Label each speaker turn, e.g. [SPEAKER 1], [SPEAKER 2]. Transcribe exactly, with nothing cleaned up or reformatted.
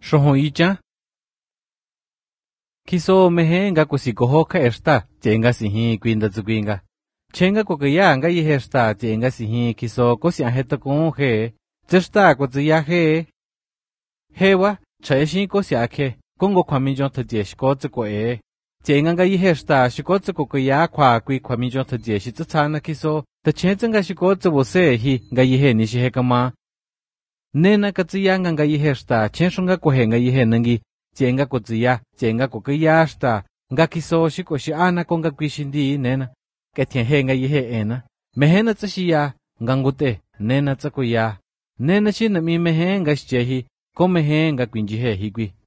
[SPEAKER 1] Shoho icha. Kiso mehenga kusikohoka esta, chenga sihi kwinda zukwinga. Chenga kukaya nga yihesta, chenga sihi kiso kusiaheta kunhe, zesta kuziyahe. Hewa, chayeshi kusiake, kungo kwamijon taje shikozi kwe. Chenga nga yihesta, shikozi kukaya kwa kwi kwamijon taje shitsana kiso, ta chenza nga shikozi wose hi nga yihe nishihekama. Nena katsiyanga nga yihesta, chenshunga kuhe nga yihe nangi. Chenga kutsiya, chenga kukayashta, nga kiso shiko shiana konga kwishindi nena, ketien he nga yihe ena, mehena tsashiya, nga ngute, nena tsakuya, nena shi nami mehe nga shichehi, ko mehe nga kwinjihe higwi.